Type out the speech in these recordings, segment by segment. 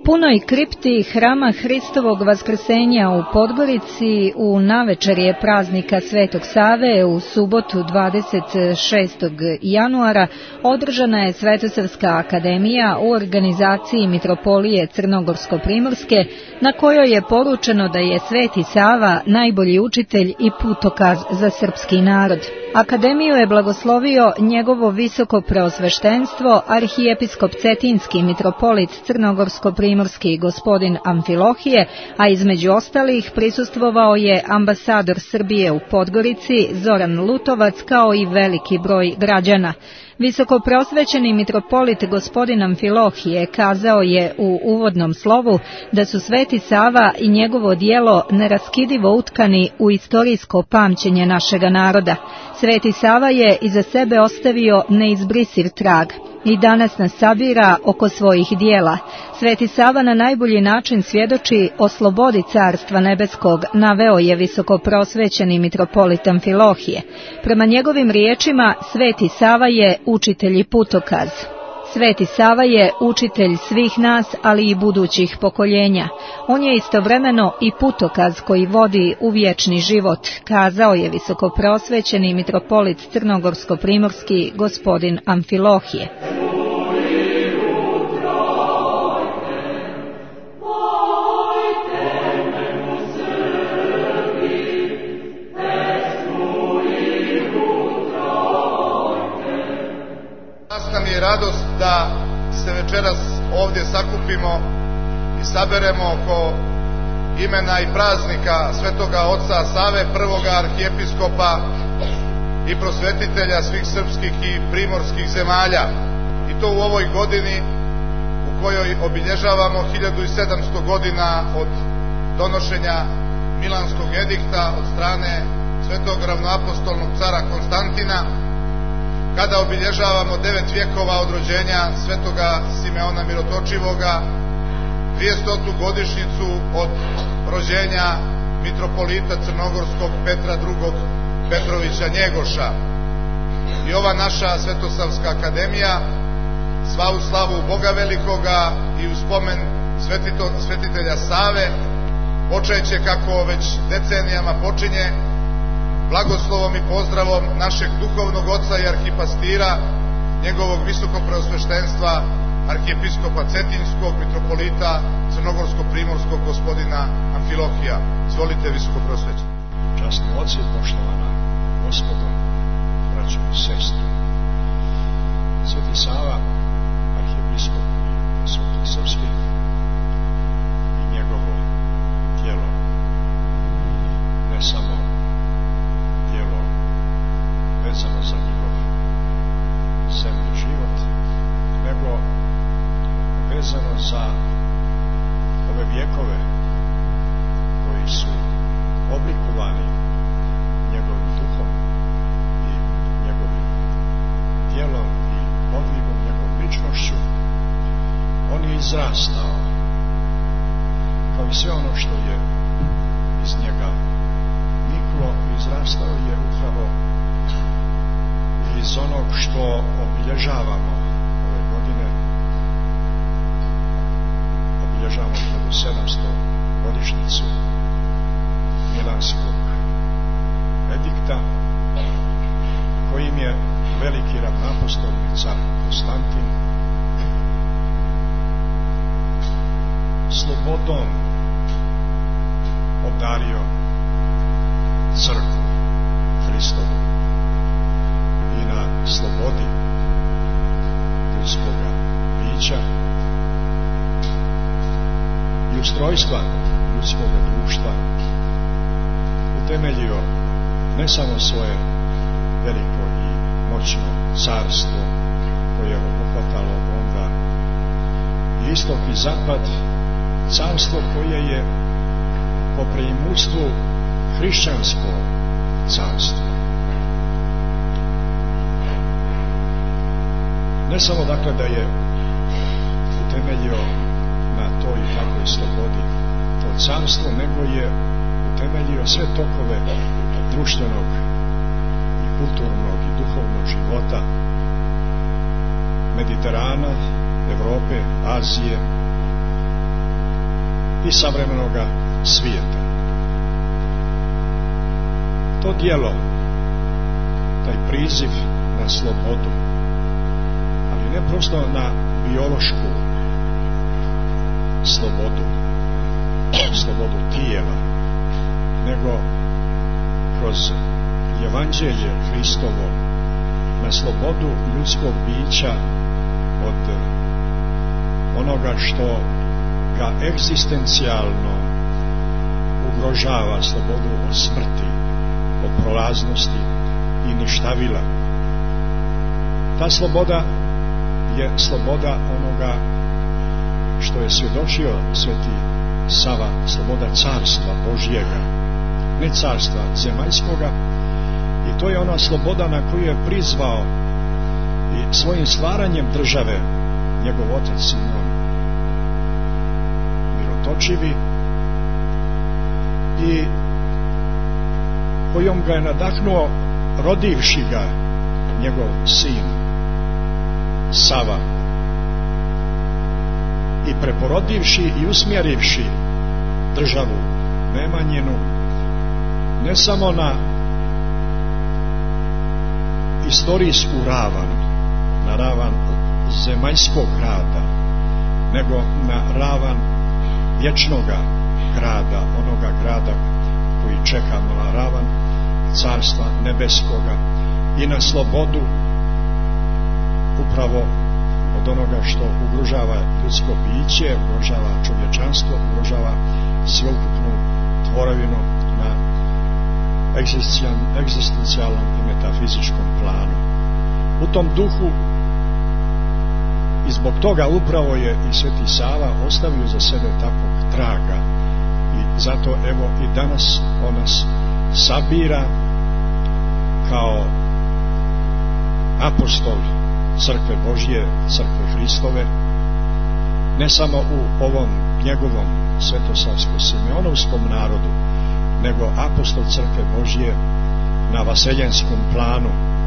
punoj kripti Hrama Hristovog Vaskrsenja u Podgorici u navečerje praznika Svetog Save u subotu 26. januara održana je Svetosavska akademija u organizaciji Mitropolije Crnogorsko-Primorske, na kojoj je poručeno da je Sveti Sava najbolji učitelj i putokaz za srpski narod. Akademiju je blagoslovio njegovo visoko preosveštenstvo, arhijepiskop Cetinski mitropolit Crnogorsko-Primorski gospodin Amfilohije, a između ostalih prisustvovao je ambasador Srbije u Podgorici Zoran Lutovac, kao i veliki broj građana. Visoko preosvećeni mitropolit gospodin Amfilohije kazao je u uvodnom slovu da su Sveti Sava i njegovo djelo neraskidivo utkani u istorijsko pamćenje našega naroda. Sveti Sava je iza sebe ostavio neizbrisiv trag i danas nas sabira oko svojih dijela. Sveti Sava na najbolji način svjedoči o slobodi Carstva nebeskog, naveo je visoko prosvećeni mitropolit Amfilohije. Prema njegovim riječima, Sveti Sava je učitelj i putokaz. Sveti Sava je učitelj svih nas, ali i budućih pokoljenja. On je istovremeno i putokaz koji vodi u vječni život, kazao je visoko preosvećeni mitropolit Crnogorsko-Primorski gospodin Amfilohije. Radost da se večeras ovdje sakupimo i saberemo oko imena i praznika Svetoga Oca Save, prvoga arhijepiskopa i prosvetitelja svih srpskih i primorskih zemalja. I to u ovoj godini u kojoj obilježavamo 1700 godina od donošenja Milanskog edikta od strane svetog ravnoapostolnog cara Konstantina, kada obilježavamo 9 vjekova od rođenja svetoga Simeona Mirotočivoga, 200. godišnjicu od rođenja mitropolita Crnogorskog Petra II. Petrovića Njegoša. I ova naša Svetosavska akademija, sva u slavu Boga velikoga i u spomen svetitelja Save, počeće, kako već decenijama počinje, blagoslovom i pozdravom našeg duhovnog oca i arhipastira, njegovog visokopreosveštenstva, arhijepiskopa Cetinskog, mitropolita Crnogorsko-Primorskog gospodina Amfilohija. Izvolite, visokopreosvećeni. Časni oci, poštovana gospodo, braćo i sestre. Sveti Sava, arhijepiskop i Sveti Srpski, i njegovo tijelo, ne samo vezano za njegov zemlji život, nego vezano za ove vjekove koji su oblikovani njegovim duhom i njegovim djelom i podvigom, njegovom ličnošću. On je izrastao, kao i sve ono što je iz njega niklo, izrastao je upravo iz onog što obilježavamo ove godine. Obilježavamo 1700 godišnjicu Milanskog edikta, kojim je veliki ravnoapostolni car Konstantin slobodom obdario crkvu Hristovu i na slobodi ljudskoga bića i ustrojstva ljudskoga društva utemeljio ne samo svoje veliko i moćno carstvo koje je obuhvatalo onda i istok i zapad, carstvo koje je po preimustvu hrišćansko carstvo. Ne samo dakle da je utemeljio na toj i takvoj slobodi to carstvo, nego je utemeljio sve tokove društvenog i kulturnog i duhovnog života Mediterana, Evrope, Azije i savremenog svijeta. To djelo, taj priziv na slobodu, ali ne prosto na biološku slobodu, slobodu tijela, nego kroz evanđelje Hristovo na slobodu ljudskog bića od onoga što ga egzistencijalno ugrožava, slobodu od smrti, od prolaznosti i ništavila. Ta sloboda je sloboda onoga što je svjedočio sveti Sava, sloboda carstva Božjega, ne carstva zemaljskoga, i to je ona sloboda na koju je prizvao i svojim stvaranjem države njegov otac Simon Mirotočivi, i kojom ga je nadahnuo rodivši ga njegov sin Sava i preporodivši i usmjerivši državu Nemanjinu ne samo na istorijsku ravan, na ravan zemaljskog grada, nego na ravan vječnoga grada, onoga grada koji čekamo, na ravan carstva nebeskoga i na slobodu upravo od onoga što ugrožava ljudsko biće, ugrožava čovječanstvo, ugrožava sveukupnu tvorevinu na egzistencijalnom i metafizičkom planu. U tom duhu i zbog toga upravo je i sveti Sava ostavio za sebe takvog traga, i zato evo i danas on nas sabira kao apostol crkve Božje, crkve Hristove, ne samo u ovom njegovom svetosavsko-simeonovskom narodu, nego apostol crkve Božje na vaseljenskom planu.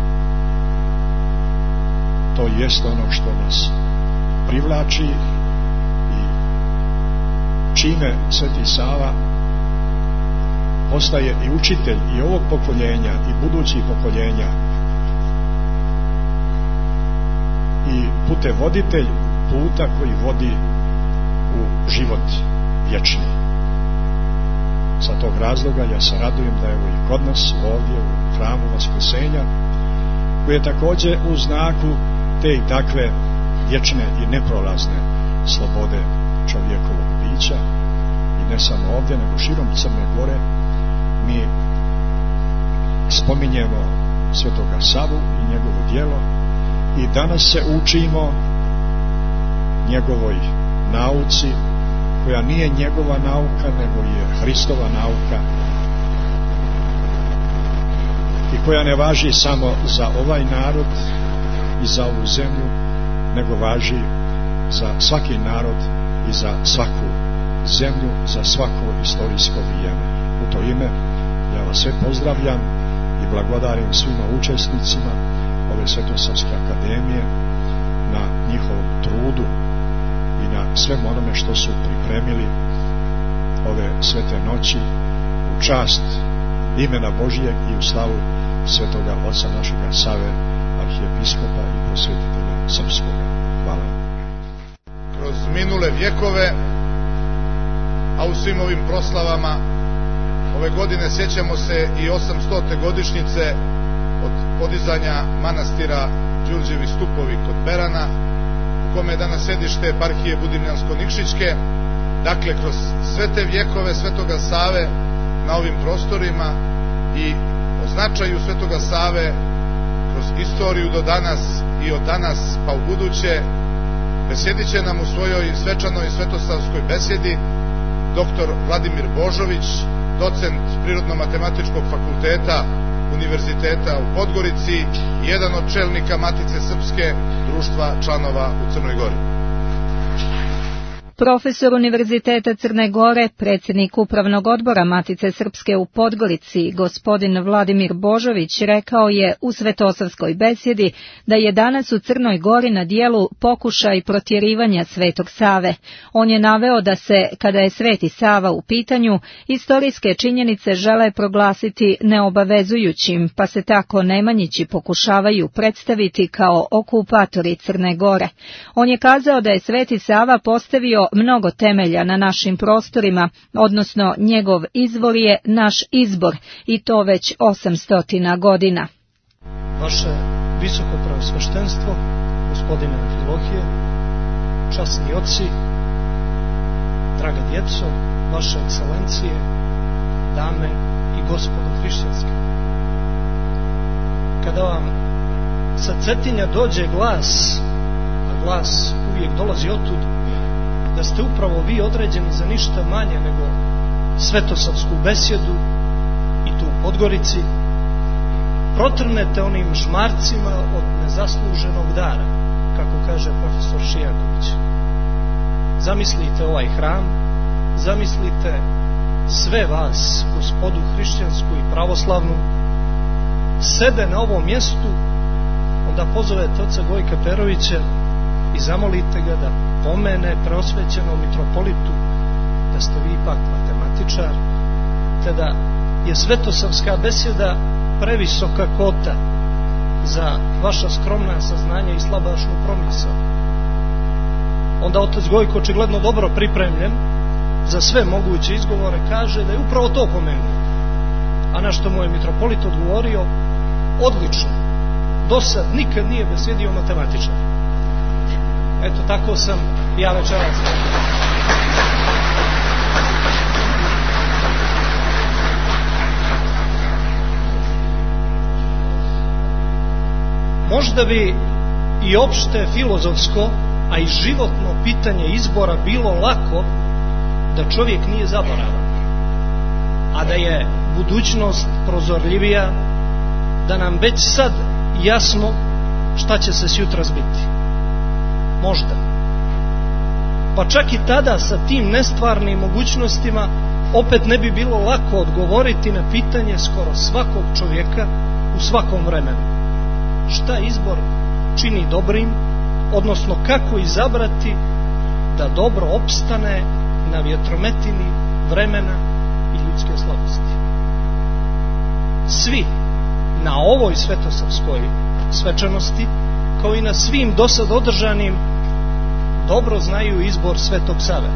To jest ono što nas privlači i čime sveti Sava postaje i učitelj i ovog pokoljenja i budućih pokoljenja i putevoditelj puta koji vodi u život vječni. Sa tog razloga ja se radujem da evo i kod nas ovdje u hramu Vaskrsenja, koji je također u znaku te i takve vječne i neprolazne slobode čovjekovog bića, i ne samo ovdje nego širom Crne Gore, mi spominjemo svetoga Savu i njegovo djelo, i danas se učimo njegovoj nauci, koja nije njegova nauka nego je Hristova nauka, i koja ne važi samo za ovaj narod i za ovu zemlju, nego važi za svaki narod i za svaku zemlju, za svako istorijsko vrijeme. U to ime ja vas sve pozdravljam i blagodarim svima učesnicima ove Svetosavske akademije na njihovom trudu i na svem onome što su pripremili ove svete noći u čast imena Božijeg i u slavu svetoga oca našega Save, arhijepiskopa i prosvjetitelja srpskoga. Hvala. Kroz minule vjekove, a u svim ovim proslavama ove godine sjećamo se i 800. godišnjice od podizanja manastira Đurđevi stupovi kod Berana, u kome je danas sedište eparhije Budimljansko-Nikšićke. Dakle, kroz sve te vjekove svetoga Save na ovim prostorima i o značaju svetoga Save kroz istoriju do danas i od danas pa u buduće, besjedit će nam u svojoj svečanoj svetosavskoj besjedi dr. Vladimir Božović, docent Prirodno-matematičkog fakulteta Univerziteta u Podgorici i jedan od čelnika Matice Srpske, društva članova u Crnoj Gori. Profesor Univerziteta Crne Gore, predsjednik Upravnog odbora Matice Srpske u Podgorici, gospodin Vladimir Božović, rekao je u svetosavskoj besjedi da je danas u Crnoj Gori na dijelu pokušaj protjerivanja Svetog Save. On je naveo da se, kada je Sveti Sava u pitanju, istorijske činjenice žele proglasiti neobavezujućim, pa se tako Nemanjići pokušavaju predstaviti kao okupatori Crne Gore. On je kazao da je Sveti Sava postavio mnogo temelja na našim prostorima, odnosno njegov izvor je naš izbor, i to već 800 godina. Vaše visoko preosveštenstvo, gospodine Amfilohije, časni oci, draga djeco, vaše ekscelencije, dame i gospodo hrišćanske. Kada vam sa Cetinja dođe glas, a glas uvijek dolazi otud, da ste upravo vi određeni za ništa manje nego svetosavsku besjedu i tu u Podgorici, protrnete onim žmarcima od nezasluženog dara, kako kaže profesor Šijaković. Zamislite ovaj hram, zamislite sve vas, gospodu hrišćansku i pravoslavnu, sede na ovom mjestu, onda pozovete oca Gojka Perovića i zamolite ga da pomene preosvećenom mitropolitu da ste vi ipak matematičar, te da je svetosavska besjeda previsoka kota za vaša skromna saznanja i slabašnu promisao. Onda otac Gojko, očigledno dobro pripremljen za sve moguće izgovore, kaže da je upravo to pomenuo. A na što mu je mitropolit odgovorio: odlično, do sad nikad nije besjedio matematičar. Eto, tako sam ja večeras. Možda bi i opšte filozofsko, a i životno pitanje izbora bilo lako da čovjek nije zaboravan, a da je budućnost prozorljivija, da nam već sad jasno šta će se sjutra zbiti. Možda. Pa čak i tada sa tim nestvarnim mogućnostima opet ne bi bilo lako odgovoriti na pitanje skoro svakog čovjeka u svakom vremenu. Šta izbor čini dobrim, odnosno kako izabrati da dobro opstane na vjetrometini vremena i ljudske slabosti. Svi na ovoj svetosavskoj svečanosti, kao i na svim dosad održanim, dobro znaju izbor Svetog Save.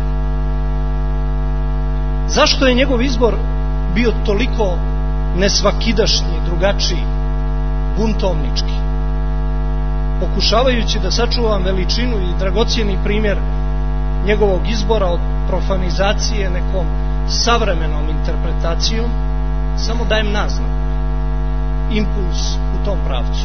Zašto je njegov izbor bio toliko nesvakidašnji, drugačiji, buntovnički? Pokušavajući da sačuvam veličinu i dragocjeni primjer njegovog izbora od profanizacije nekom savremenom interpretacijom, samo dajem naznak, impuls u tom pravcu.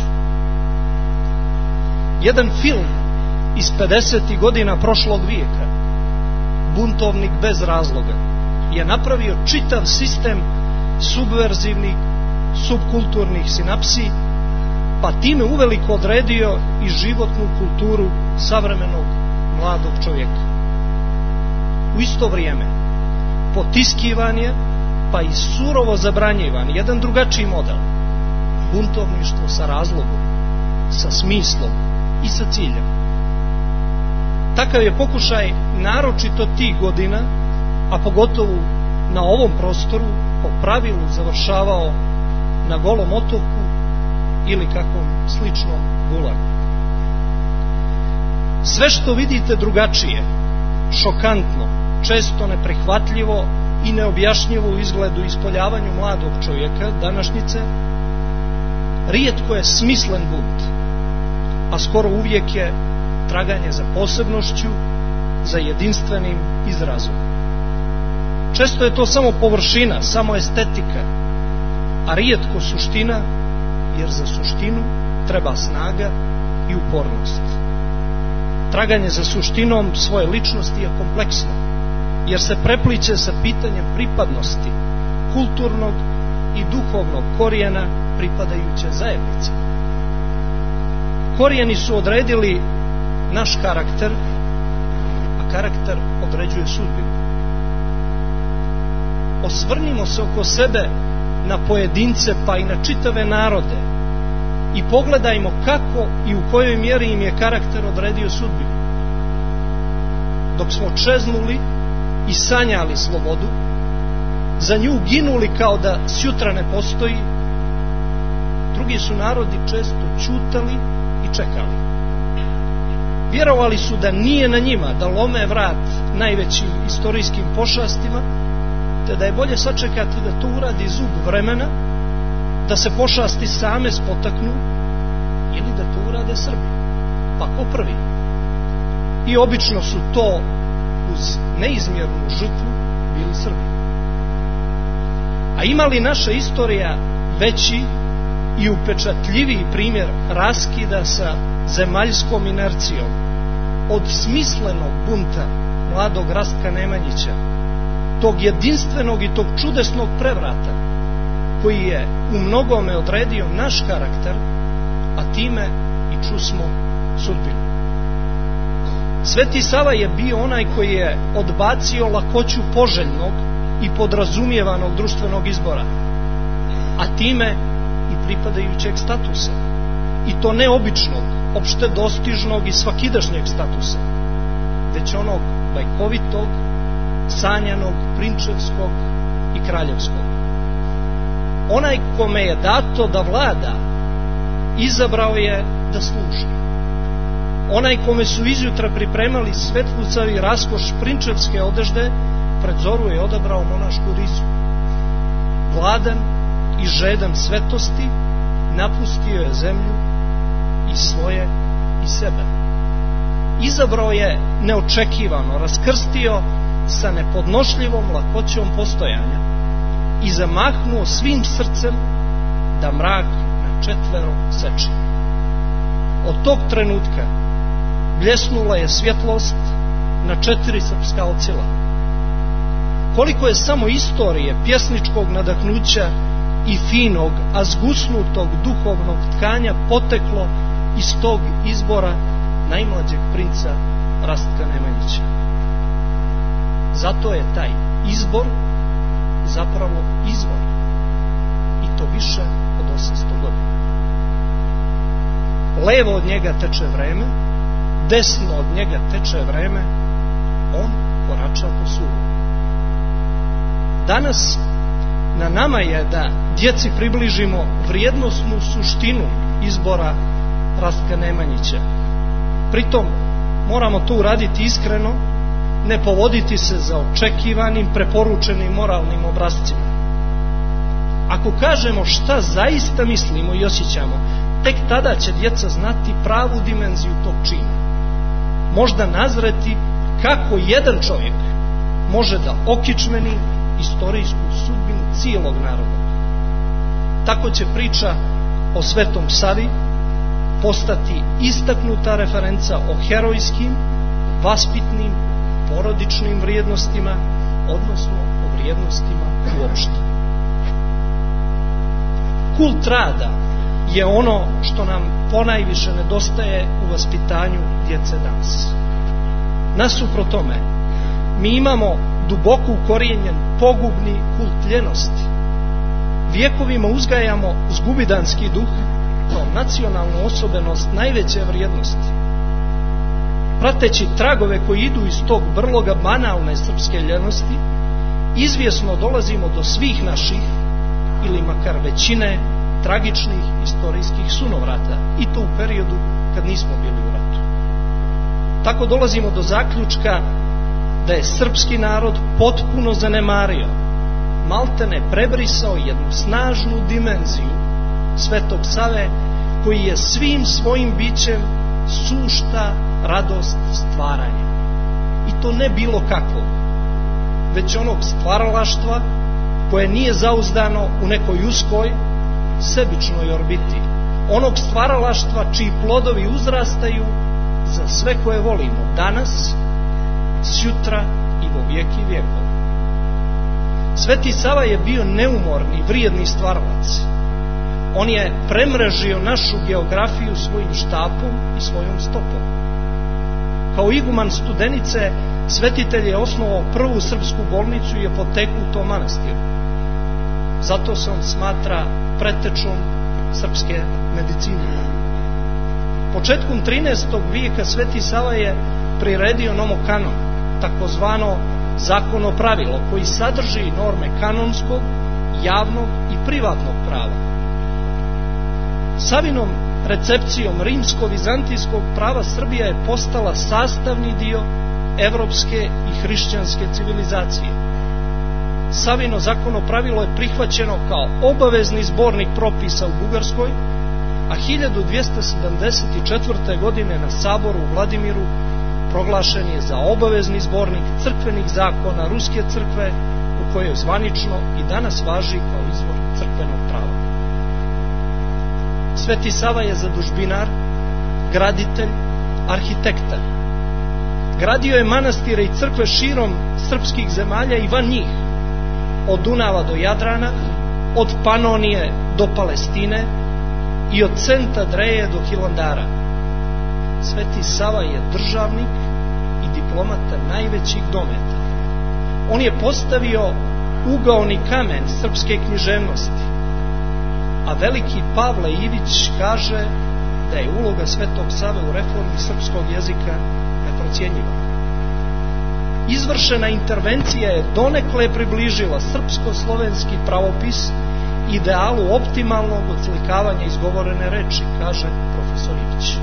Jedan film iz 50. godina prošlog vijeka, Buntovnik bez razloga, je napravio čitav sistem subverzivnih, subkulturnih sinapsi, pa time uveliko odredio i životnu kulturu savremenog mladog čovjeka. U isto vrijeme potiskivan je, pa i surovo zabranjivan jedan drugačiji model, buntovništvo sa razlogom, sa smislom i sa ciljem. Takav je pokušaj naročito tih godina, a pogotovo na ovom prostoru, po pravilu završavao na Golom otoku ili kakvom sličnom gulagu. Sve što vidite drugačije, šokantno, često neprihvatljivo i neobjašnjivo u izgledu ispoljavanju mladog čovjeka današnjice, rijetko je smislen bunt, a skoro uvijek je traganje za posebnošću, za jedinstvenim izrazom. Često je to samo površina, samo estetika, a rijetko suština, jer za suštinu treba snaga i upornost. Traganje za suštinom svoje ličnosti je kompleksno, jer se prepliče sa pitanjem pripadnosti, kulturnog i duhovnog korijena pripadajuće zajednice. Korijeni su odredili naš karakter, a karakter određuje sudbinu. Osvrnimo se oko sebe na pojedince pa i na čitave narode i pogledajmo kako i u kojoj mjeri im je karakter odredio sudbinu. Dok smo čeznuli i sanjali slobodu, za nju ginuli kao da sutra ne postoji, drugi su narodi često ćutali i čekali. Vjerovali su da nije na njima da lome vrat najvećim istorijskim pošastima, te da je bolje sačekati da to uradi zub vremena, da se pošasti same spotaknu ili da to urade Srbi. Pa ko prvi? I obično su to uz neizmjernu žrtvu bili Srbi. A ima li naša istorija veći i upečatljiviji primjer raskida sa zemaljskom inercijom od smislenog bunta mladog Rastka Nemanjića, tog jedinstvenog i tog čudesnog prevrata koji je u mnogome odredio naš karakter, a time i čusmo sudbinu. Sveti Sava je bio onaj koji je odbacio lakoću poželjnog i podrazumijevanog društvenog izbora, a time i pripadajućeg statusa. I to ne običnog, opšte dostižnog i svakidašnjeg statusa, već onog bajkovitog, sanjanog, prinčevskog i kraljevskog. Onaj kome je dato da vlada, izabrao je da služi. Onaj kome su izjutra pripremali svetlucavi raskoš prinčevske odežde, pred zoru je odabrao monašku rizu. Gladan i žedan svetosti, napustio je zemlju i svoje i sebe. Izabrao je neočekivano, raskrstio sa nepodnošljivom lakoćom postojanja i zamahnuo svim srcem da mrak na četvero seče. Od tog trenutka bljesnula je svjetlost na 4 srpska ocila. Koliko je samo istorije, pjesničkog nadahnuća i finog, a zgusnutog duhovnog tkanja poteklo iz tog izbora najmlađeg princa Rastka Nemanjića. Zato je taj izbor zapravo izvor, i to više od 800 godina. Levo od njega teče vreme, desno od njega teče vreme, on korača po suvu. Danas na nama je da djeci približimo vrijednosnu suštinu izbora Rastka Nemanjića. Pritom moramo to uraditi iskreno, ne povoditi se za očekivanim, preporučenim moralnim obrascima. Ako kažemo šta zaista mislimo i osjećamo, tek tada će djeca znati pravu dimenziju tog čina. Možda nazreti kako jedan čovjek može da okičmeni istorijsku sudbinu cijelog naroda. Tako će priča o Svetom Savi postati istaknuta referenca o herojskim, vaspitnim, porodičnim vrijednostima, odnosno o vrijednostima uopšte. Kult rada je ono što nam ponajviše nedostaje u vaspitanju djece danas. Nasuprot tome, mi imamo duboko ukorijenjen pogubni kult ljenosti. Vjekovima uzgajamo zgubidanski duh kao nacionalnu osobenost najveće vrijednosti. Prateći tragove koji idu iz tog brloga banalne srpske ljenosti, izvjesno dolazimo do svih naših, ili makar većine, tragičnih istorijskih sunovrata, i to u periodu kad nismo bili u ratu. Tako dolazimo do zaključka da je srpski narod potpuno zanemario, maltene prebrisao jednu snažnu dimenziju Svetog Save, koji je svim svojim bićem sušta radost stvaranja. I to ne bilo kakvog, već onog stvaralaštva koje nije zauzdano u nekoj uskoj, sebičnoj orbiti. Onog stvaralaštva čiji plodovi uzrastaju za sve koje volimo danas, sutra i vo vijeki vijekova. Sveti Sava je bio neumorni, vrijedni stvaralac. On je premrežio našu geografiju svojim štapom i svojom stopom. Kao iguman Studenice, svetitelj je osnovao prvu srpsku bolnicu i apoteku u tom manastiru. Zato se on smatra pretečom srpske medicine. Početkom 13. vijeka Sveti Sava je priredio nomokanon, takozvano zakonopravilo, koji sadrži norme kanonskog, javnog i privatnog prava. Savinom recepcijom rimsko-vizantijskog prava Srbija je postala sastavni dio evropske i hrišćanske civilizacije. Savino zakonopravilo je prihvaćeno kao obavezni zbornik propisa u Bugarskoj, a 1274. godine na saboru u Vladimiru proglašen je za obavezni zbornik crkvenih zakona Ruske crkve, u kojoj zvanično i danas važi kao izvor crkvenog prava. Sveti Sava je zadužbinar, graditelj, arhitekta. Gradio je manastire i crkve širom srpskih zemalja i van njih, od Dunava do Jadrana, od Panonije do Palestine i od Centa Dreje do Hilandara. Sveti Sava je državnik i diplomata najvećih dometa. On je postavio ugaoni kamen srpske književnosti, a veliki Pavle Ivić kaže da je uloga Svetog Save u reformi srpskog jezika neprocjenjiva. Izvršena intervencija je donekle približila srpsko-slovenski pravopis idealu optimalnog odslikavanja izgovorene reči, kaže profesor Ivić.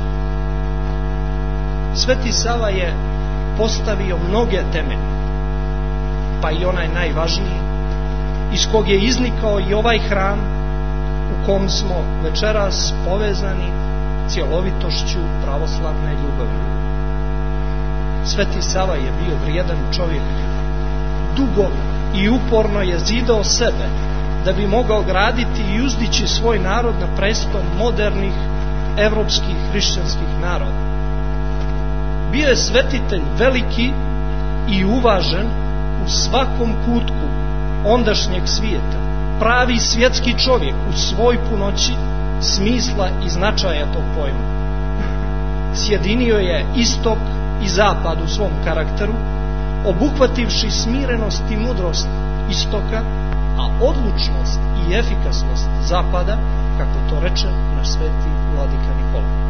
Sveti Sava je postavio mnoge temelje, pa i onaj najvažniji, iz kog je iznikao i ovaj hram u kom smo večeras povezani cjelovitošću pravoslavne ljubavi. Sveti Sava je bio vrijedan čovjek. Dugo i uporno je zidao sebe da bi mogao graditi i uzdići svoj narod na preston modernih evropskih hrišćanskih naroda. Bio je svetitelj veliki i uvažen u svakom kutku ondašnjeg svijeta, pravi svjetski čovjek u svoj punoći smisla i značaja tog pojma. Sjedinio je istok i zapad u svom karakteru, obuhvativši smirenost i mudrost istoka, a odlučnost i efikasnost zapada, kako to reče naš sveti vladika Nikola.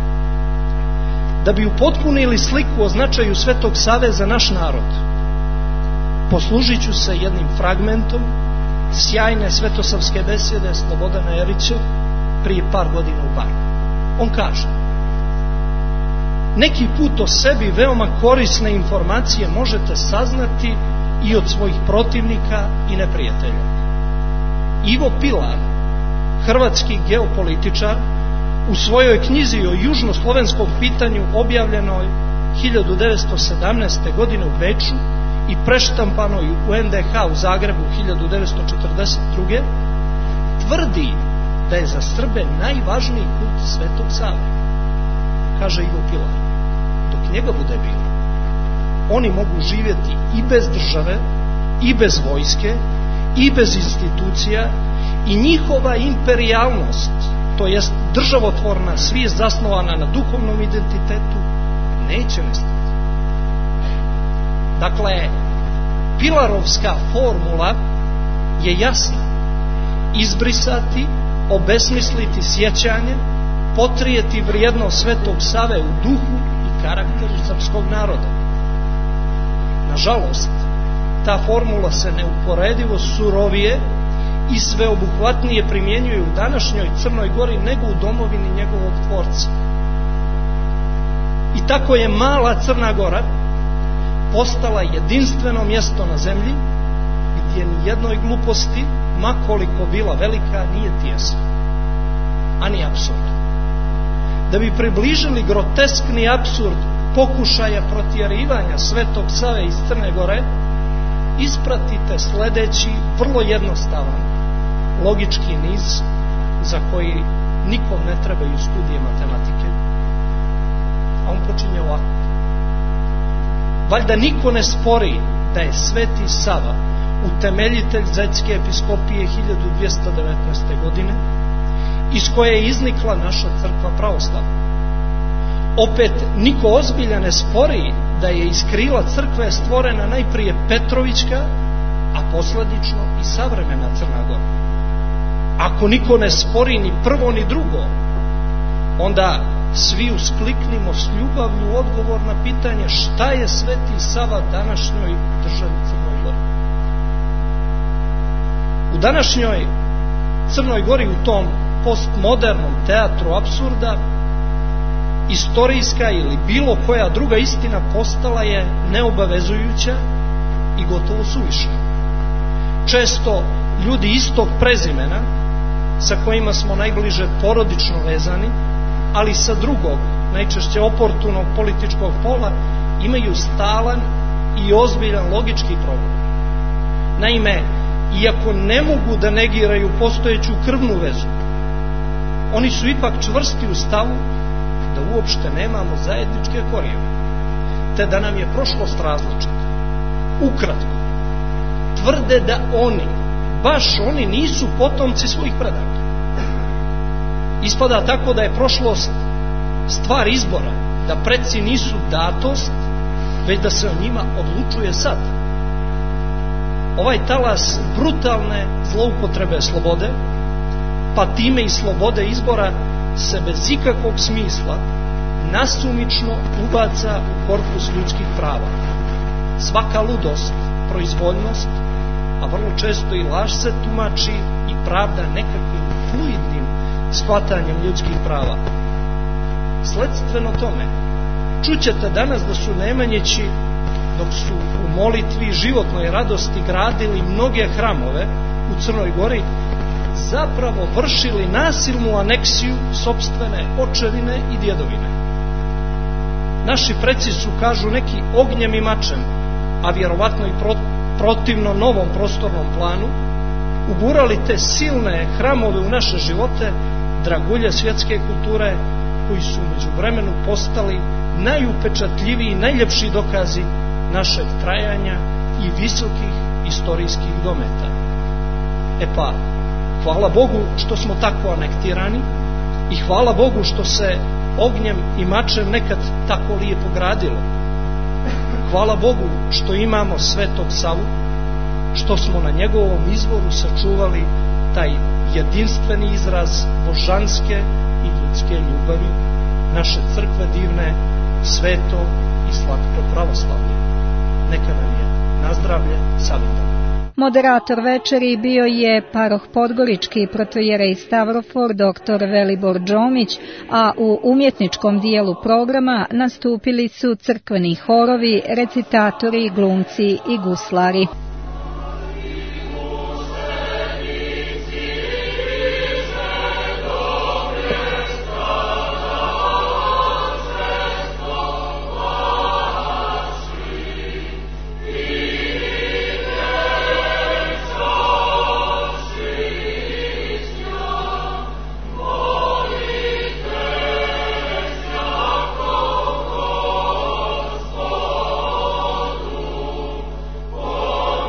Da bi upotpunili sliku o značaju Svetog Save za naš narod, poslužit ću se jednim fragmentom sjajne svetosavske besjede Slobodana Jerića prije par godina u Baru. On kaže: neki put o sebi veoma korisne informacije možete saznati i od svojih protivnika i neprijatelja. Ivo Pilar, hrvatski geopolitičar, u svojoj knjizi o južnoslovenskom pitanju objavljenoj 1917. godine u Beču i preštampanoj u NDH u Zagrebu 1942. tvrdi da je za Srbe najvažniji kult Svetog Save. Kaže Ivo Pilar: dok njega bude bilo, oni mogu živjeti i bez države, i bez vojske, i bez institucija, i njihova imperijalnost, to jest državotvorna svijest zasnovana na duhovnom identitetu, neće nestati. Dakle, Pilarovska formula je jasna: izbrisati, obesmisliti sjećanje, potrijeti vrijednost Svetog Save u duhu i karakteru srpskog naroda. Nažalost, ta formula se neuporedivo surovije i sveobuhvatnije primjenjuje u današnjoj Crnoj Gori nego u domovini njegovog tvorca. I tako je mala Crna Gora postala jedinstveno mjesto na zemlji gdje ni jednoj gluposti, ma koliko bila velika, nije tijesna, ani apsurd. Da bi približili groteskni apsurd pokušaja protjerivanja Svetog Save iz Crne Gore, ispratite sljedeći vrlo jednostavan logički niz za koji nikom ne trebaju studije matematike. A on počinje ovako: valjda niko ne spori da je Sveti Sava utemeljitelj Zetske episkopije 1219. godine, iz koje je iznikla naša crkva pravoslavna. Opet, niko ozbiljan ne spori da je iz krila crkve stvorena najprije Petrovićka, a posledično i savremena Crna Gora. Ako niko ne spori ni prvo ni drugo, onda svi uskliknimo s ljubavlju odgovor na pitanje šta je Sveti Sava današnjoj državi Crnoj Gori. U današnjoj Crnoj Gori, u tom postmodernom teatru apsurda, istorijska ili bilo koja druga istina postala je neobavezujuća i gotovo suvišna. Često ljudi istog prezimena, sa kojima smo najbliže porodično vezani, ali sa drugog, najčešće oportunog političkog pola, imaju stalan i ozbiljan logički problem. Naime, iako ne mogu da negiraju postojeću krvnu vezu, oni su ipak čvrsti u stavu da uopšte nemamo zajedničke korijene, te da nam je prošlost različita. Ukratko, tvrde da oni, baš oni, nisu potomci svojih predaka. Ispada tako da je prošlost stvar izbora, da preci nisu datost, već da se o njima odlučuje sad. Ovaj talas brutalne zloupotrebe slobode, pa time i slobode izbora, se bez ikakvog smisla nasumično ubaca u korpus ljudskih prava. Svaka ludost, proizvoljnost, a vrlo često i laž se tumači i pravda nekakvim fluidnim shvatanjem ljudskih prava. Sledstveno tome, čućete danas da su Nemanjići, dok su u molitvi, životnoj radosti gradili mnoge hramove u Crnoj Gori, zapravo vršili nasilnu aneksiju sopstvene očevine i djedovine. Naši preci su, kažu neki, ognjem i mačem, a vjerovatno i protivno novom prostornom planu, ugurali te silne hramove u naše živote, dragulje svjetske kulture, koji su među vremenu postali najupečatljiviji, najljepši dokazi našeg trajanja i visokih istorijskih dometa. E pa, hvala Bogu što smo tako anektirani i hvala Bogu što se ognjem i mačem nekad tako lijepo gradilo. Hvala Bogu što imamo Svetog Savu, što smo na njegovom izvoru sačuvali taj jedinstveni izraz božanske i ljudske ljubavi, naše crkve divne, sveto i slatko pravoslavlje. Neka nam je na zdravlje Savindan. Moderator večeri bio je paroh podgorički protojerej Stavrofor dr. Velibor Džomić, a u umjetničkom dijelu programa nastupili su crkveni horovi, recitatori, glumci i guslari. Oh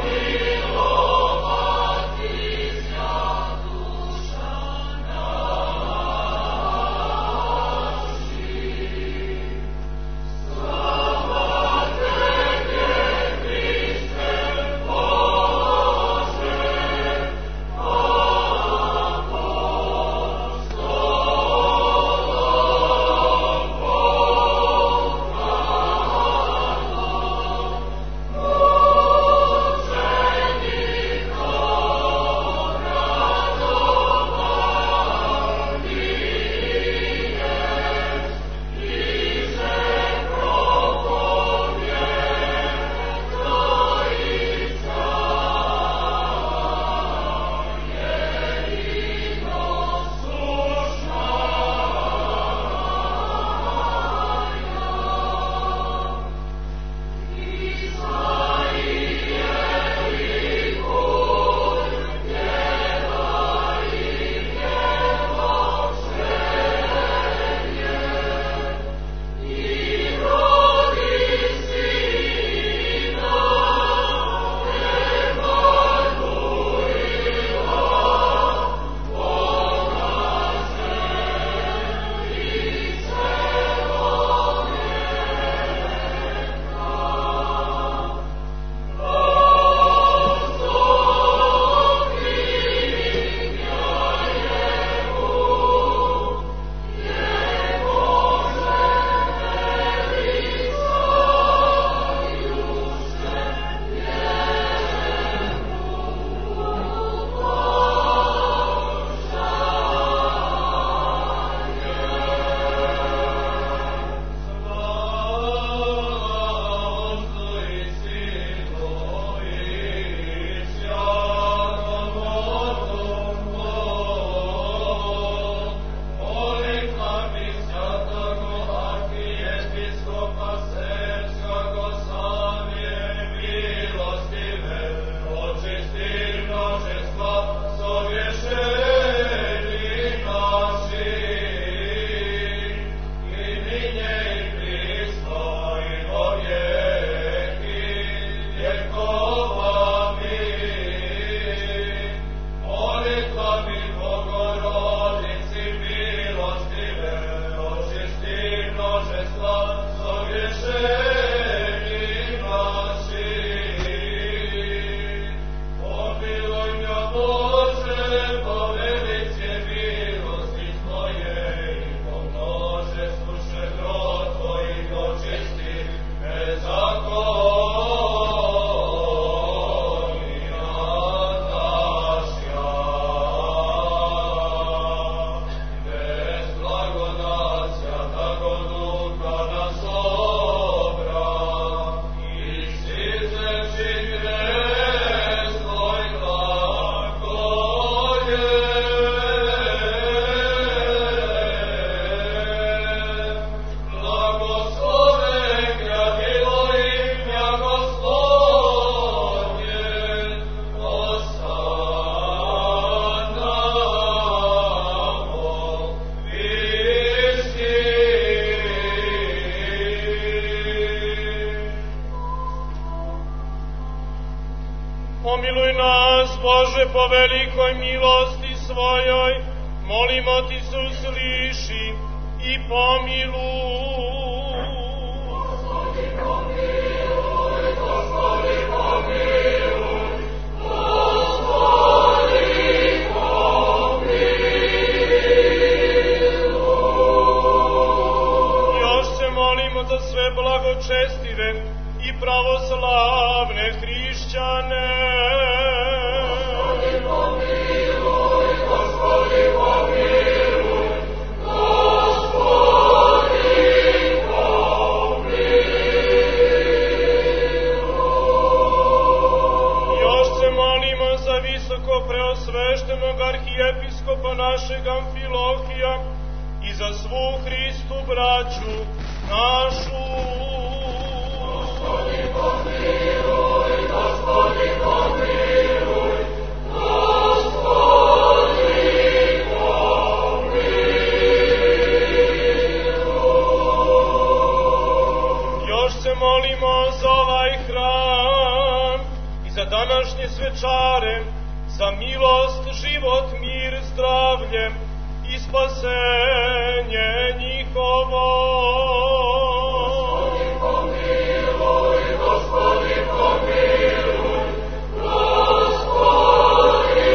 Bože, po velikoj milosti svojoj, molimo ti se usliši i pomiluj. Gospodi pomiluj, Gospodi pomiluj, Gospodi pomiluj. Još se molimo za sve blagočestive i pravoslavne hrišćane. Gospodi pomiluj, Gospodi pomiluj, Gospodi pomiluj. Još se molimo za visoko preosveštenog arhijepiskopa našeg Amfilohija i za svu Hristu braću našu. Gospodi pomiluj, Gospodi pomiluj, Gospodi pomiluj. Još se molimo za ovaj hram i za današnje svečare, za milost, život, mir, zdravlje i spasenje njihovo. Gospodi pomiluj, Gospodi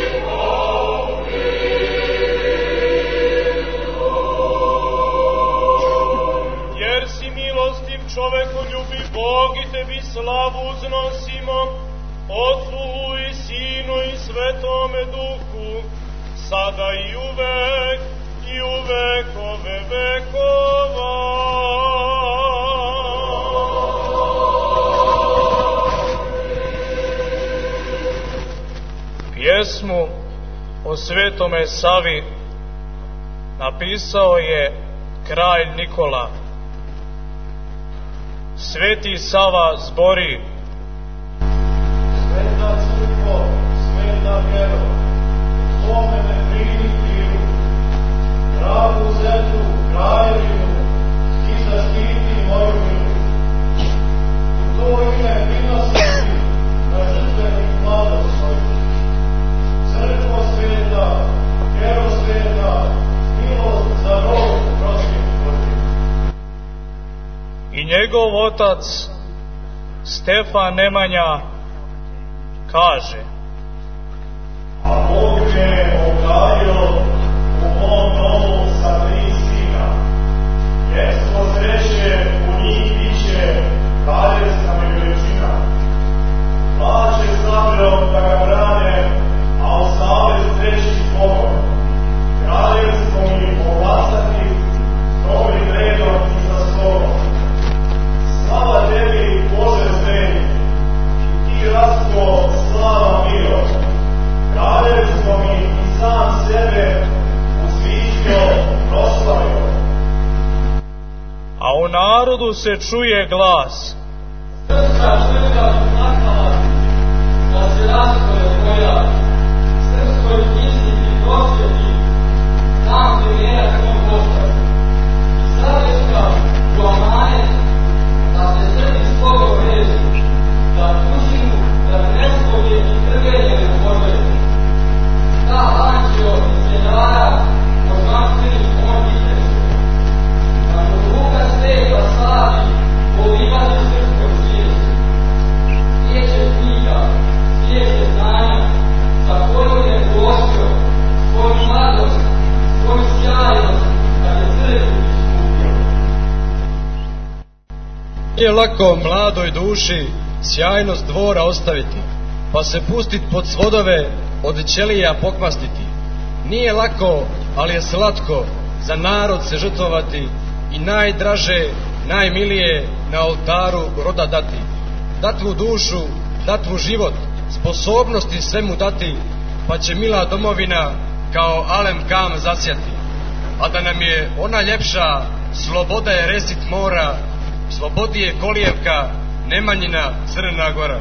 pomiluj. Jer si milostiv, čovekoljubiv Bog, i tebi slavu uznosimo, Otcu i Sinu i Svetome Duhu, sada i uvek i u vekove vekova. Pjesmu o Svetome Savi napisao je kralj Nikola. Sveti Sava zbori: Sveta crkvo, sveta vjero, tome me primi krivu, dragu zetu, kraljevinu, ti zaštiti moju milu. U to ime prinosim ti na žrtvenik mladost svoju. Crkvo sveta, vjero sveta, milost za rod prostim tvojim. I njegov otac Stefan Nemanja kaže: a Bog me ogradio u mom domu sa 3 sina, jer smo sreće u njih biće kraljevska mi veličina. Plaće sabljom da ga brane, a u savez treći s Bogom. Kraljevstvo mi oglasati, novim redom i za slovom. Slava tebi, Bože sveti, i ti rasko slava miro. Kraljevstvo mi i sam sebe uzvišio, proslavio. A u narodu se čuje glas: Srpska crkva su nakala, da se raskoje tvoja, srpskoj knjizi i prosvjeti, sam premijera tvoj postav. I savješka u amanet, da se Srbi s Bogom vezi, da tužinu, da prespovje i trvenje ne poželi. Ta anđeo i scenara moždanstvenih omotitelji, da mu ruka sveta slavi polivati srpskoj svijesti. Svijeće knjiga, svijeće znanja, za koju je uložio svoju mladost, svoju sjajnost, kad je crkvu iskupio. Nije lako mladoj duši sjajnost dvora ostaviti, pa se pustit pod svodove od ćelija pokmastiti. Nije lako, ali je slatko za narod se žrtvovati i najdraže, najmilije na oltaru roda dati. Datvu dušu, datvu život, sposobnosti svemu dati, pa će mila domovina kao alem kam zasjati. A da nam je ona ljepša, sloboda je resit mora, slobodi je kolijevka, Nemanjina, Crna Gora.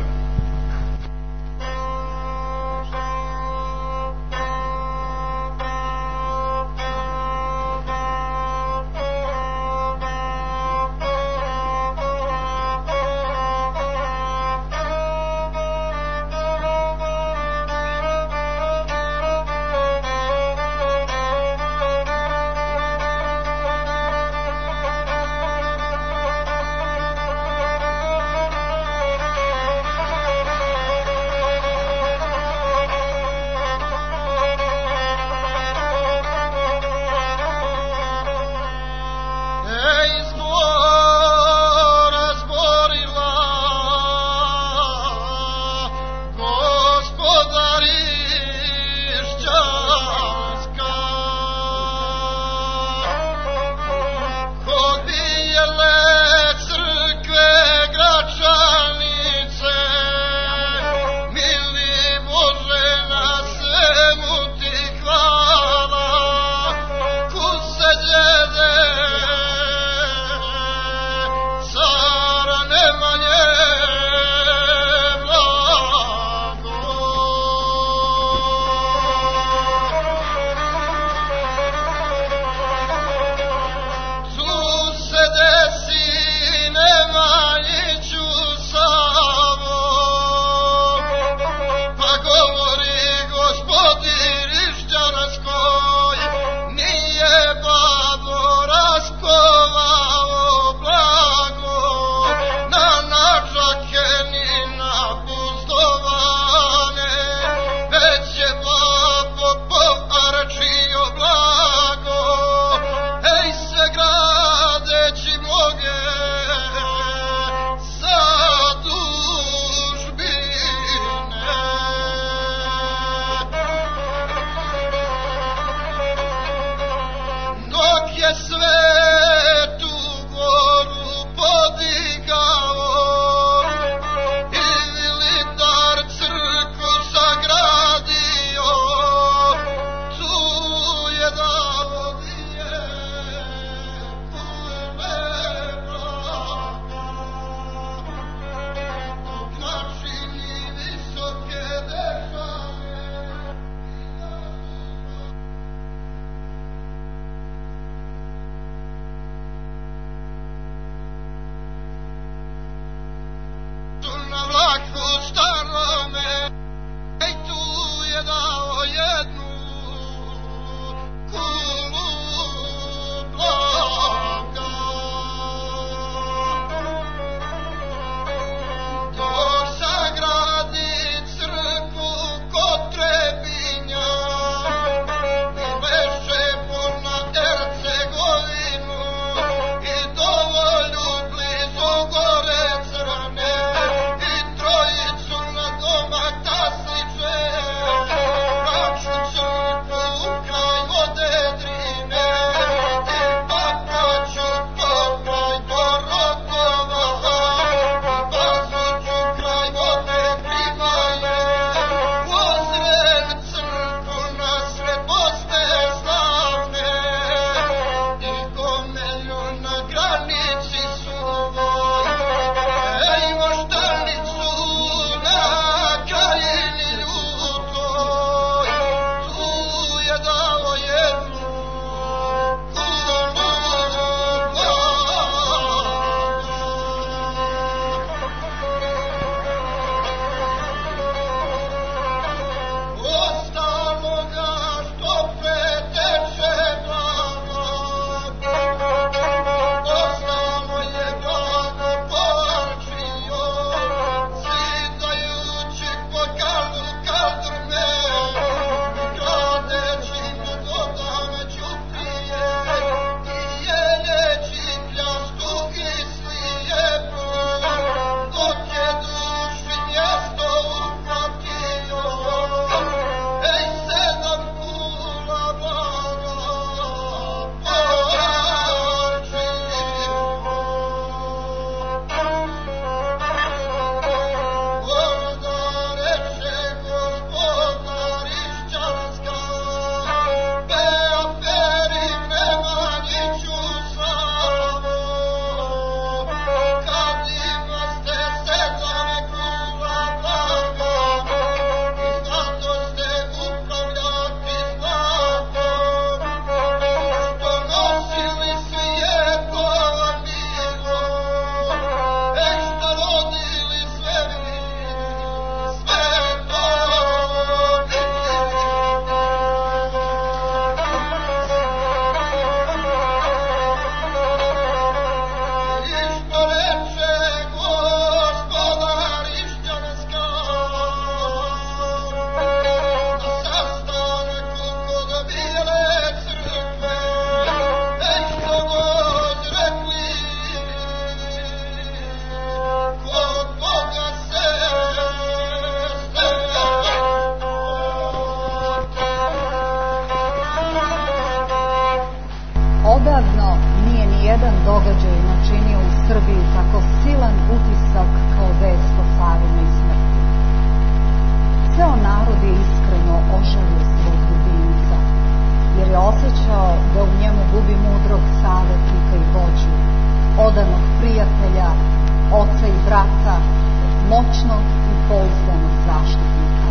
moćnog i pouzdanog zaštitnika.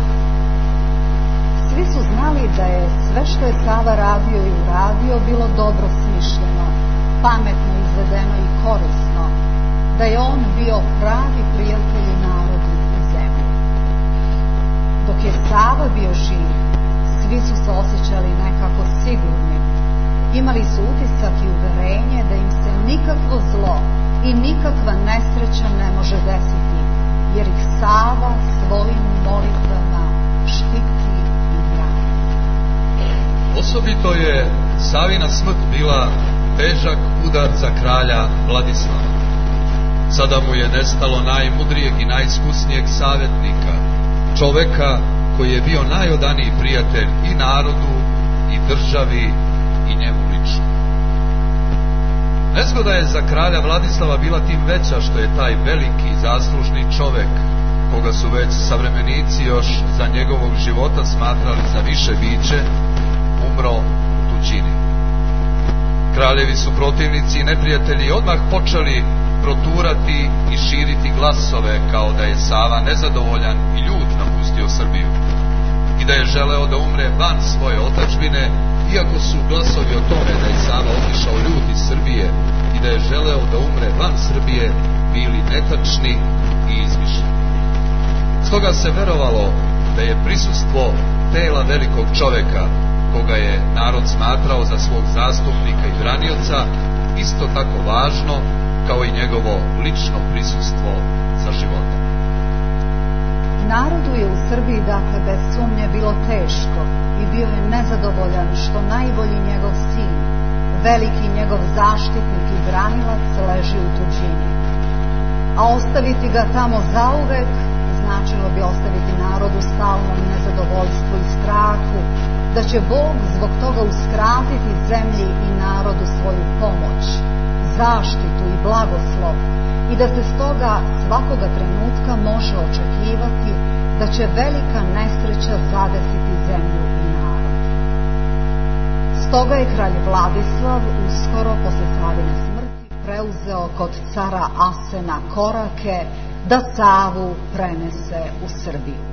Svi su znali da je sve što je Sava radio i uradio bilo dobro smišljeno, pametno izvedeno i korisno, da je on bio pravi prijatelj narodu i zemlji. Dok je Sava bio živ, svi su se osjećali nekako sigurni. Imali su utisak i uverenje da im se nikakvo zlo i nikakva nesreća ne može desiti, jer ih Sava svojim molitvama štiti i brani. Osobito je Savina smrt bila težak udar za kralja Vladislava. Sada mu je nestalo najmudrijeg i najiskusnijeg savjetnika, čoveka koji je bio najodaniji prijatelj i narodu, i državi, i njemu lično. Nezgoda je za kralja Vladislava bila tim veća što je taj veliki zaslužni čovek, koga su već savremenici još za njegovog života smatrali za više biće, umro u tuđini. Kraljevi su protivnici i neprijatelji odmah počeli proturati i širiti glasove kao da je Sava nezadovoljan i ljut napustio Srbiju i da je želeo da umre van svoje otadžbine, iako su glasovi o tome da je Sava otišao ljut iz Srbije i da je želeo da umre van Srbije bili netačni i izmišljeni. Stoga se verovalo da je prisustvo tela velikog čoveka, koga je narod smatrao za svog zastupnika i branioca, isto tako važno kao i njegovo lično prisustvo za životom. Narodu je u Srbiji, dakle, bez sumnje bilo teško i bio je nezadovoljan što najbolji njegov sin, veliki njegov zaštitnik i branilac, leži u tuđini. A ostaviti ga tamo zauvek značilo bi ostaviti narodu stalnom nezadovoljstvu i strahu da će Bog zbog toga uskratiti zemlji i narodu svoju pomoć, zaštitu i blagoslov, i da se stoga svakoga trenutka može očekivati da će velika nesreća zadesiti zemlju i narod. Stoga je kralj Vladislav uskoro posle Savine smrti preuzeo kod cara Asena korake da Savu prenese u Srbiju.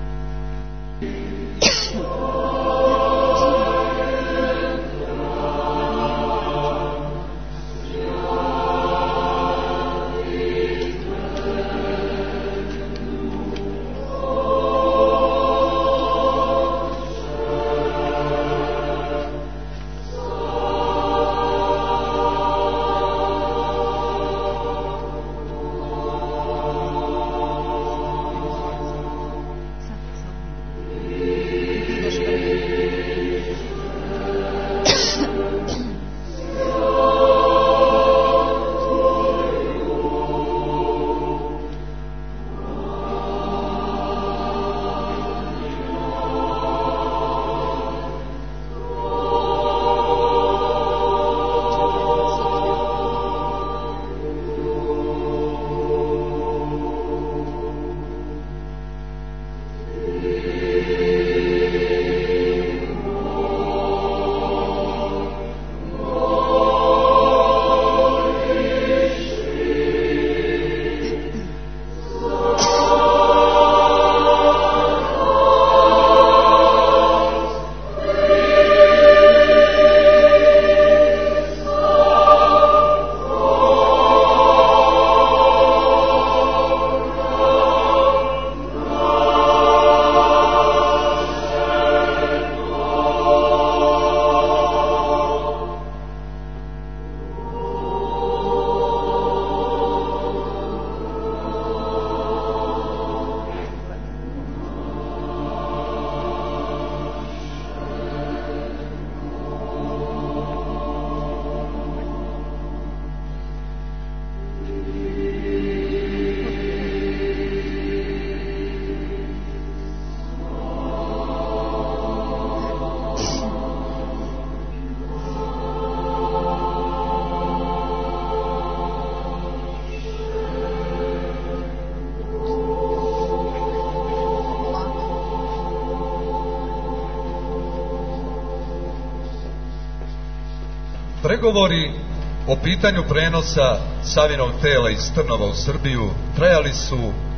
Pregovori o pitanju prenosa Savinog tela iz Trnova u Srbiju trajali su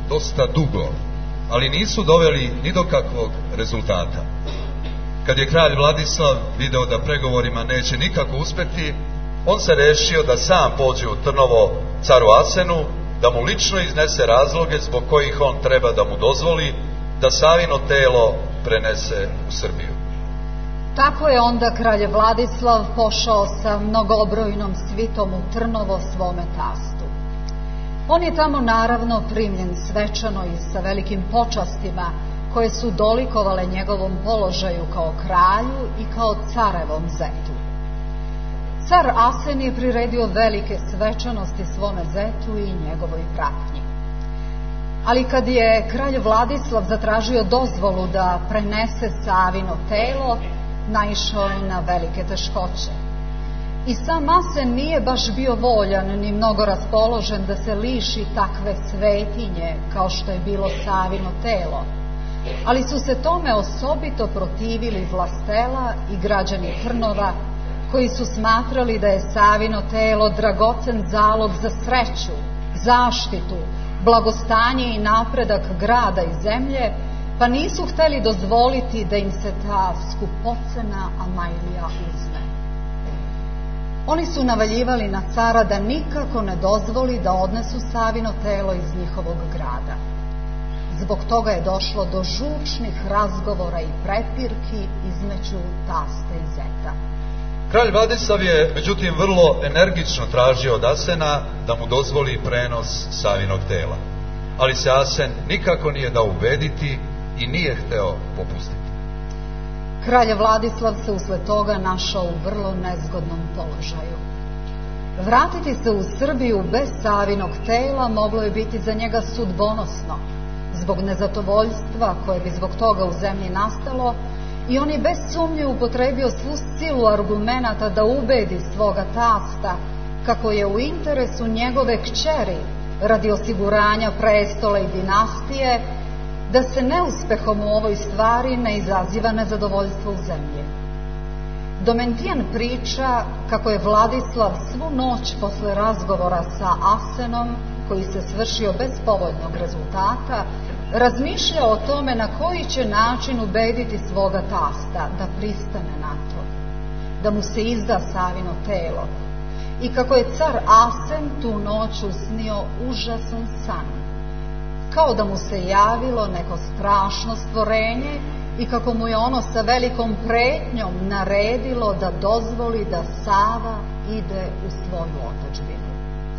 dosta dugo, ali nisu doveli ni do kakvog rezultata. Kad je kralj Vladislav video da pregovorima neće nikako uspeti, on se rešio da sam pođe u Trnovo caru Asenu, da mu lično iznese razloge zbog kojih on treba da mu dozvoli da Savino telo prenese u Srbiju. Tako je onda kralj Vladislav pošao sa mnogobrojnom svitom u Trnovo svome tastu. On je tamo naravno primljen svečano i sa velikim počastima koje su dolikovale njegovom položaju kao kralju i kao carevom zetu. Car Asen je priredio velike svečanosti svome zetu i njegovoj pratnji. Ali kad je kralj Vladislav zatražio dozvolu da prenese Savino telo, naišao je na velike teškoće. I sam Asen nije baš bio voljan ni mnogo raspoložen da se liši takve svetinje kao što je bilo Savino telo, ali su se tome osobito protivili vlastela i građani Trnova, koji su smatrali da je Savino telo dragocen zalog za sreću, zaštitu, blagostanje i napredak grada i zemlje, pa nisu hteli dozvoliti da im se ta skupocena Amajlija uzme. Oni su navaljivali na cara da nikako ne dozvoli da odnesu Savino telo iz njihovog grada. Zbog toga je došlo do žučnih razgovora i prepirki između tasta i zeta. Kralj Vladislav je, međutim, vrlo energično tražio od Asena da mu dozvoli prenos Savinog tela. Ali se Asen nikako nije dao ubediti i nije hteo popustiti. Kralj Vladislav se usled toga našao u vrlo nezgodnom položaju. Vratiti se u Srbiju bez Savinog tela moglo je biti za njega sudbonosno, zbog nezadovoljstva koje bi zbog toga u zemlji nastalo, i on je bez sumnje upotrebio svu silu argumenata da ubedi svoga tasta kako je u interesu njegove kćeri, radi osiguranja prestola i dinastije, da se neuspehom u ovoj stvari ne izaziva nezadovoljstvo u zemlji. Domentijan priča kako je Vladislav svu noć posle razgovora sa Asenom, koji se svršio bez povoljnog rezultata, razmišljao o tome na koji će način ubediti svoga tasta da pristane na to, da mu se izda Savino telo, i kako je car Asen tu noć usnio užasan san, kao da mu se javilo neko strašno stvorenje i kako mu je ono sa velikom pretnjom naredilo da dozvoli da Sava ide u svoju otadžbinu.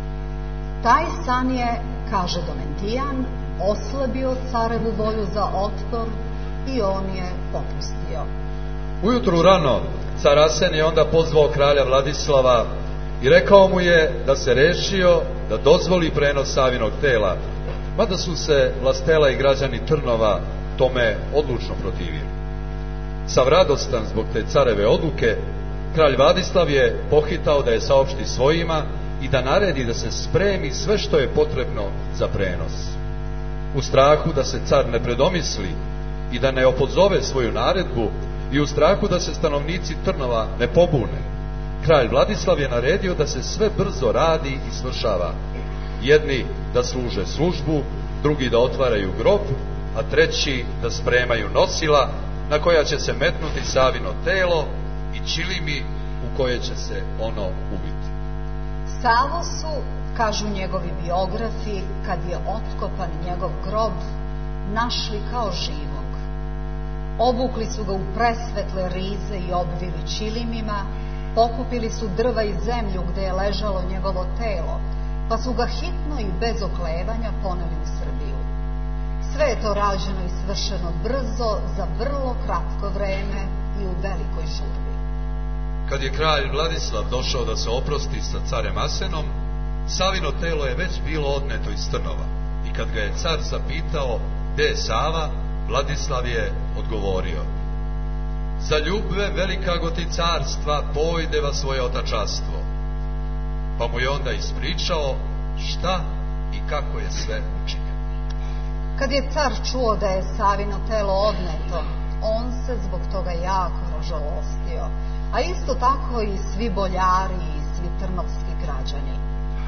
Taj san je, kaže Domentijan, oslabio carevu volju za otpor i on je popustio. Ujutru rano car Asen je onda pozvao kralja Vladislava i rekao mu je da se rešio da dozvoli prenos Savinog tela, mada su se vlastela i građani Trnova tome odlučno protivili. Sav radostan zbog te careve odluke, kralj Vladislav je pohitao da je saopšti svojima i da naredi da se spremi sve što je potrebno za prenos. U strahu da se car ne predomisli i da ne opozove svoju naredbu i u strahu da se stanovnici Trnova ne pobune, kralj Vladislav je naredio da se sve brzo radi i svršava. Jedni da služe službu, drugi da otvaraju grob, a treći da spremaju nosila na koja će se metnuti Savino telo i ćilimi u koje će se ono ubiti. Savo su, kažu njegovi biografi, kad je otkopan njegov grob, našli kao živog. Obukli su ga u presvetle rize i obvili ćilimima, pokupili su drva i zemlju gde je ležalo njegovo telo, pa su ga hitno i bez oklevanja poneli u Srbiju. Sve je to rađeno i svršeno brzo, za vrlo kratko vreme i u velikoj žurbi. Kad je kralj Vladislav došao da se oprosti sa carem Asenom, Savino telo je već bilo odneto iz Trnova i kad ga je car zapitao gde je Sava, Vladislav je odgovorio: za ljubve velikago ti carstva pojdeva svoje otačastvo. Pa mu je onda ispričao šta i kako je sve učinjeno. Kad je car čuo da je Savino telo odneto, on se zbog toga jako ražalostio, a isto tako i svi boljari i svi trnovski građani.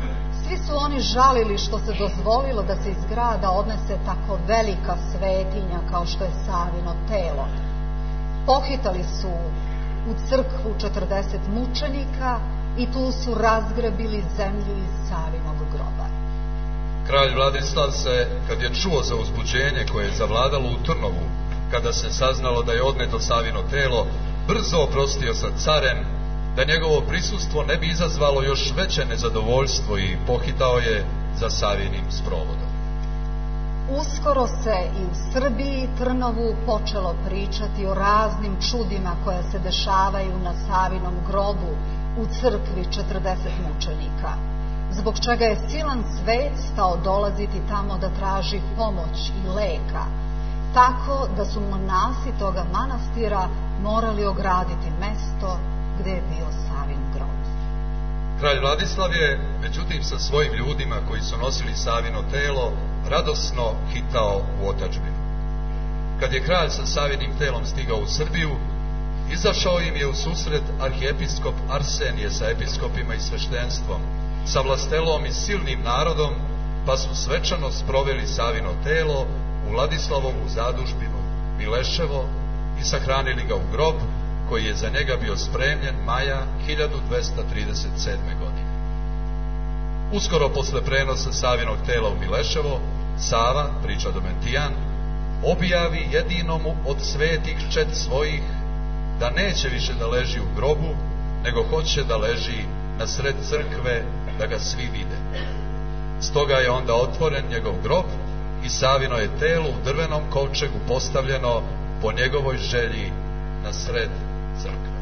Svi su oni žalili što se dozvolilo da se iz grada odnese tako velika svetinja kao što je Savino telo. Pohitali su u crkvu 40 mučenika i tu su razgrabili zemlju iz Savinog groba. Kralj Vladislav se, kad je čuo za uzbuđenje koje je zavladalo u Trnovu, kada se saznalo da je odneto Savino telo, brzo oprostio sa carem, da njegovo prisustvo ne bi izazvalo još veće nezadovoljstvo, i pohitao je za Savinim sprovodom. Uskoro se i u Srbiji i Trnovu počelo pričati o raznim čudima koja se dešavaju na Savinom grobu u crkvi 40 mučenika, zbog čega je silan svet stao dolaziti tamo da traži pomoć i leka, tako da su monasi toga manastira morali ograditi mesto gde je bio Savin grob. Kralj Vladislav je, međutim, sa svojim ljudima koji su nosili Savino telo, radosno hitao u otadžbinu. Kad je kralj sa Savinim telom stigao u Srbiju, izašao im je u susret arhijepiskop Arsenije sa episkopima i sveštenstvom, sa vlastelom i silnim narodom, pa su svečano sproveli Savino telo u Vladislavovu zadužbinu Mileševo i sahranili ga u grob koji je za njega bio spremljen maja 1237. godine. Uskoro posle prenosa Savinog tela u Mileševo, Sava, priča Domentijan, objavi jedinomu od svetih čet svojih da neće više da leži u grobu, nego hoće da leži na sred crkve, da ga svi vide. Stoga je onda otvoren njegov grob i Savino je telo u drvenom kovčegu postavljeno po njegovoj želji na sred crkve.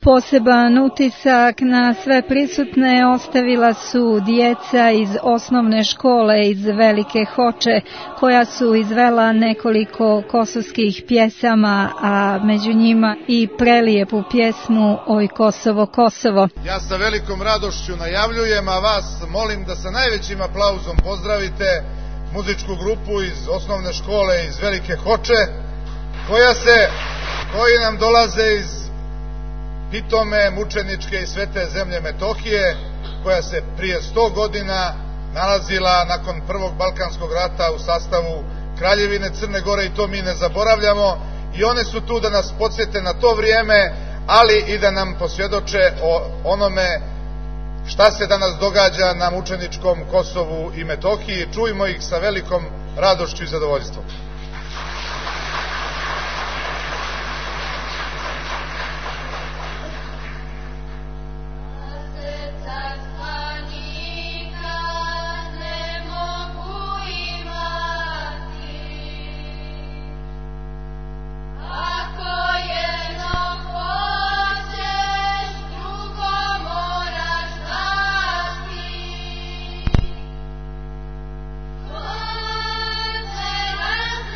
Poseban utisak na sve prisutne ostavila su djeca iz osnovne škole iz Velike Hoče, koja su izvela nekoliko kosovskih pjesama, a među njima i prelijepu pjesmu Oj Kosovo, Kosovo. Ja sa velikom radošću najavljujem, a vas molim da sa najvećim aplauzom pozdravite muzičku grupu iz osnovne škole iz Velike Hoče, koji nam dolaze iz pitome, mučeničke i svete zemlje Metohije, koja se prije 100 godina nalazila nakon Prvog Balkanskog rata u sastavu Kraljevine Crne Gore, i to mi ne zaboravljamo, i one su tu da nas podsjete na to vrijeme, ali i da nam posvjedoče o onome šta se danas događa na mučeničkom Kosovu i Metohiji. Čujmo ih sa velikom radošću i zadovoljstvom. Kosovo,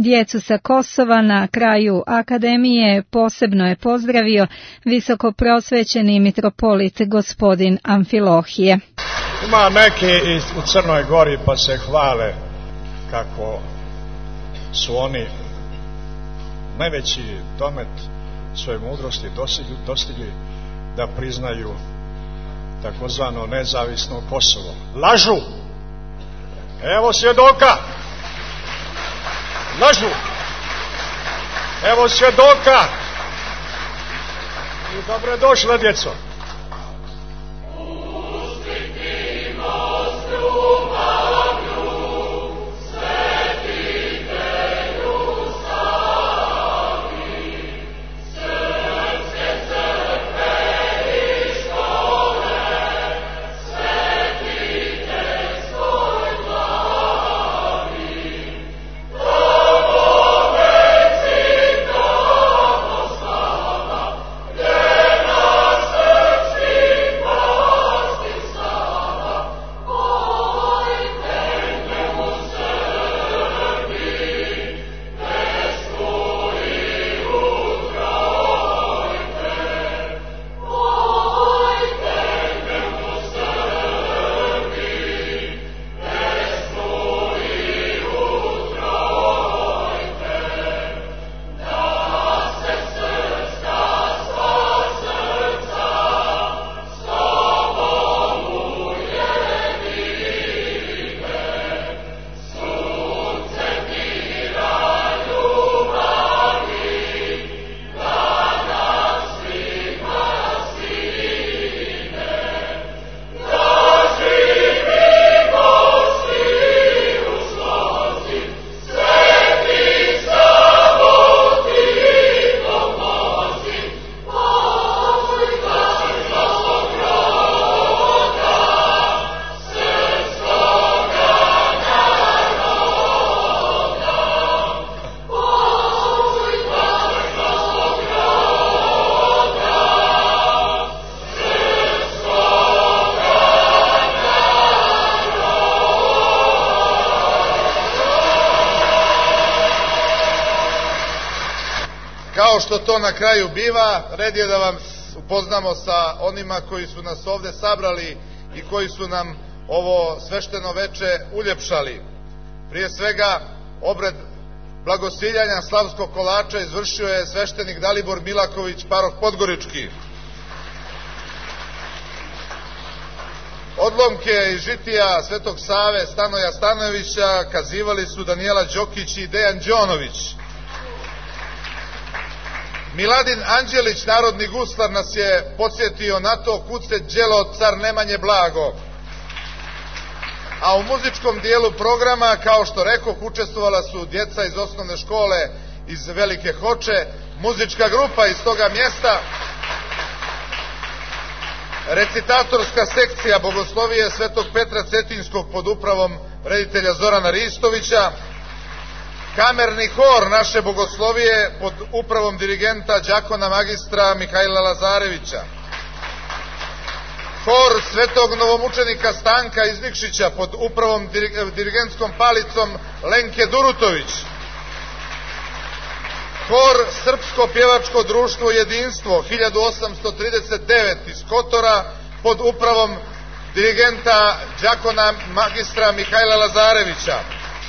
Djecu sa Kosova na kraju akademije posebno je pozdravio visokoprosvećeni mitropolit gospodin Amfilohije. Ima neki u Crnoj Gori pa se hvale kako su oni najveći domet svoje mudrosti dostigli da priznaju takozvano nezavisno Kosovo. Lažu! Evo svjedoka! Lažu! Evo svjedoka! I dobro došla, djeco! Kao što to na kraju biva, red je da vam upoznamo sa onima koji su nas ovde sabrali i koji su nam ovo svešteno veče uljepšali. Prije svega, obred blagosiljanja slavskog kolača izvršio je sveštenik Dalibor Milaković, paroh Podgorički. Odlomke iz žitija Svetog Save Stanoja Stanojevića kazivali su Danijela Đokić i Dejan Đonović. Miladin Anđelić, narodni guslar, nas je podsjetio na to kud se đelo car Nemanje blago. A u muzičkom dijelu programa, kao što rekoh, učestvovala su djeca iz osnovne škole iz Velike Hoče, muzička grupa iz toga mjesta, recitatorska sekcija bogoslovije Svetog Petra Cetinskog pod upravom reditelja Zorana Ristovića, kamerni hor naše bogoslovije pod upravom dirigenta đakona magistra Mihajla Lazarevića, hor Svetog novomučenika Stanka iz Nikšića pod upravom dirigentskom palicom Lenke Durutović, hor Srpsko pjevačko društvo Jedinstvo 1839 iz Kotora pod upravom dirigenta đakona magistra Mihajla Lazarevića,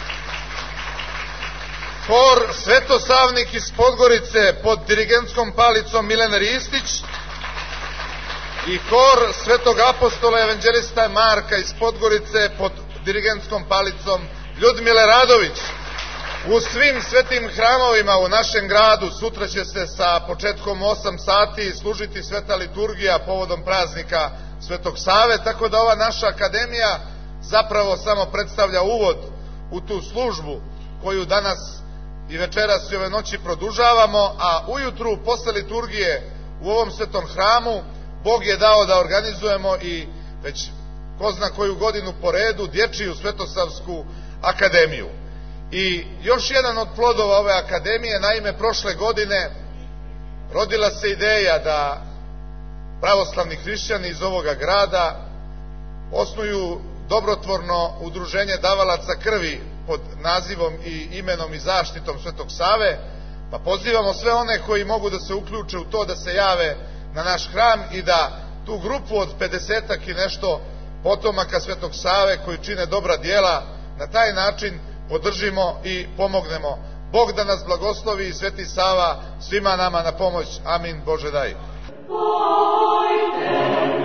hor Svetosavnik iz Podgorice pod dirigentskom palicom Milene Ristić i hor Svetog apostola evanđelista Marka iz Podgorice pod dirigentskom palicom Ljudmile Radović. U svim svetim hramovima u našem gradu sutra će se sa početkom 8 sati služiti sveta liturgija povodom praznika Svetog Save, tako da ova naša akademija zapravo samo predstavlja uvod u tu službu koju danas i večeras i ove noći produžavamo, a ujutru posle liturgije u ovom svetom hramu Bog je dao da organizujemo i već ko zna koju godinu po redu dječiju Svetosavsku akademiju. I još jedan od plodova ove akademije, naime prošle godine rodila se ideja da pravoslavni hrišćani iz ovoga grada osnuju dobrotvorno udruženje davalaca krvi pod nazivom i imenom i zaštitom Svetog Save, pa pozivamo sve one koji mogu da se uključe u to da se jave na naš hram i da tu grupu od 50-ak i nešto potomaka Svetog Save koji čine dobra djela na taj način podržimo i pomognemo. Bog da nas blagoslovi i Sveti Sava svima nama na pomoć. Amin. Bože daj.